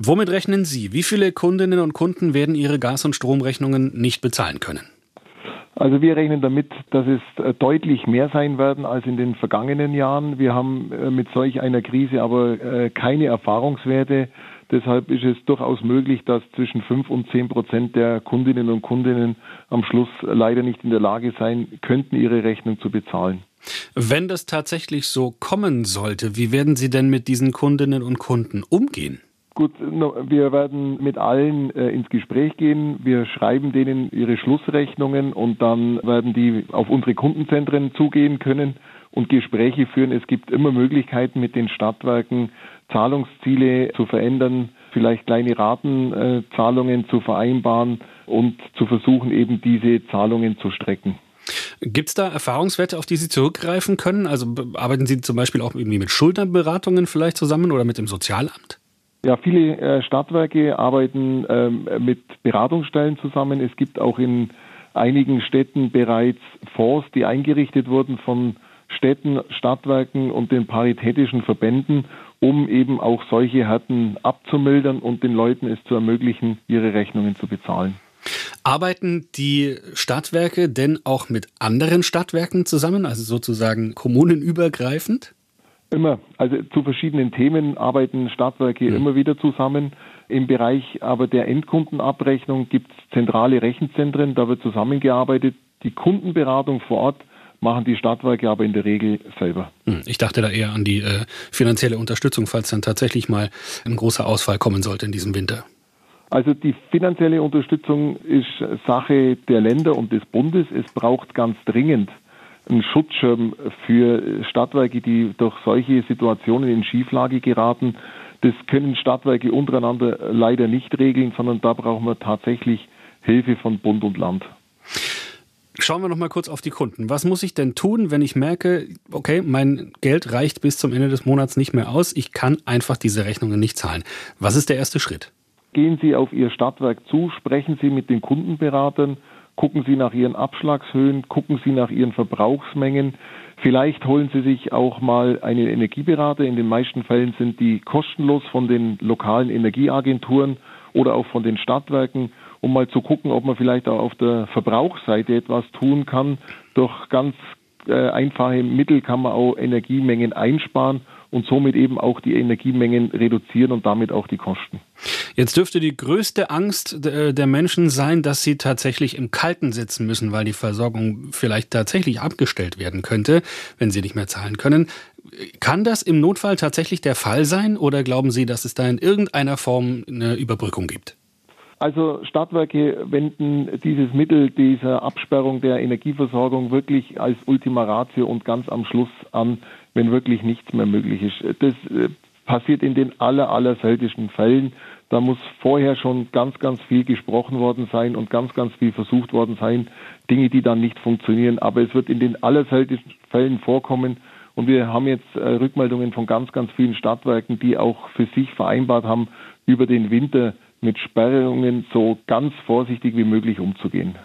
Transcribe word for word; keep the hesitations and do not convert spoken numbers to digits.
Womit rechnen Sie? Wie viele Kundinnen und Kunden werden ihre Gas- und Stromrechnungen nicht bezahlen können? Also wir rechnen damit, dass es deutlich mehr sein werden als in den vergangenen Jahren. Wir haben mit solch einer Krise aber keine Erfahrungswerte. Deshalb ist es durchaus möglich, dass zwischen fünf und zehn Prozent der Kundinnen und Kunden am Schluss leider nicht in der Lage sein könnten, ihre Rechnung zu bezahlen. Wenn das tatsächlich so kommen sollte, wie werden Sie denn mit diesen Kundinnen und Kunden umgehen? Gut, wir werden mit allen äh, ins Gespräch gehen. Wir schreiben denen ihre Schlussrechnungen und dann werden die auf unsere Kundenzentren zugehen können und Gespräche führen. Es gibt immer Möglichkeiten, mit den Stadtwerken Zahlungsziele zu verändern, vielleicht kleine Ratenzahlungen äh, zu vereinbaren und zu versuchen, eben diese Zahlungen zu strecken. Gibt es da Erfahrungswerte, auf die Sie zurückgreifen können? Also arbeiten Sie zum Beispiel auch irgendwie mit Schuldnerberatungen vielleicht zusammen oder mit dem Sozialamt? Ja, viele äh, Stadtwerke arbeiten ähm, mit Beratungsstellen zusammen. Es gibt auch in einigen Städten bereits Fonds, die eingerichtet wurden von Städten, Stadtwerken und den paritätischen Verbänden, um eben auch solche Härten abzumildern und den Leuten es zu ermöglichen, ihre Rechnungen zu bezahlen. Arbeiten die Stadtwerke denn auch mit anderen Stadtwerken zusammen, also sozusagen kommunenübergreifend? Immer. Also zu verschiedenen Themen arbeiten Stadtwerke mhm. immer wieder zusammen. Im Bereich aber der Endkundenabrechnung gibt es zentrale Rechenzentren, da wird zusammengearbeitet. Die Kundenberatung vor Ort machen die Stadtwerke aber in der Regel selber. Ich dachte da eher an die äh, finanzielle Unterstützung, falls dann tatsächlich mal ein großer Ausfall kommen sollte in diesem Winter. Also die finanzielle Unterstützung ist Sache der Länder und des Bundes. Es braucht ganz dringend einen Schutzschirm für Stadtwerke, die durch solche Situationen in Schieflage geraten. Das können Stadtwerke untereinander leider nicht regeln, sondern da brauchen wir tatsächlich Hilfe von Bund und Land. Schauen wir noch mal kurz auf die Kunden. Was muss ich denn tun, wenn ich merke, okay, mein Geld reicht bis zum Ende des Monats nicht mehr aus, ich kann einfach diese Rechnungen nicht zahlen? Was ist der erste Schritt? Gehen Sie auf Ihr Stadtwerk zu, sprechen Sie mit den Kundenberatern, gucken Sie nach Ihren Abschlagshöhen, gucken Sie nach Ihren Verbrauchsmengen. Vielleicht holen Sie sich auch mal einen Energieberater. In den meisten Fällen sind die kostenlos von den lokalen Energieagenturen oder auch von den Stadtwerken, um mal zu gucken, ob man vielleicht auch auf der Verbrauchsseite etwas tun kann. Durch ganz äh, einfache Mittel kann man auch Energiemengen einsparen und somit eben auch die Energiemengen reduzieren und damit auch die Kosten. Jetzt dürfte die größte Angst der Menschen sein, dass sie tatsächlich im Kalten sitzen müssen, weil die Versorgung vielleicht tatsächlich abgestellt werden könnte, wenn sie nicht mehr zahlen können. Kann das im Notfall tatsächlich der Fall sein oder glauben Sie, dass es da in irgendeiner Form eine Überbrückung gibt? Also Stadtwerke wenden dieses Mittel dieser Absperrung der Energieversorgung wirklich als Ultima Ratio und ganz am Schluss an, wenn wirklich nichts mehr möglich ist. Das passiert in den aller, aller seltensten Fällen. Da muss vorher schon ganz, ganz viel gesprochen worden sein und ganz, ganz viel versucht worden sein. Dinge, die dann nicht funktionieren. Aber es wird in den aller seltensten Fällen vorkommen. Und wir haben jetzt äh, Rückmeldungen von ganz, ganz vielen Stadtwerken, die auch für sich vereinbart haben, über den Winter mit Sperrungen so ganz vorsichtig wie möglich umzugehen.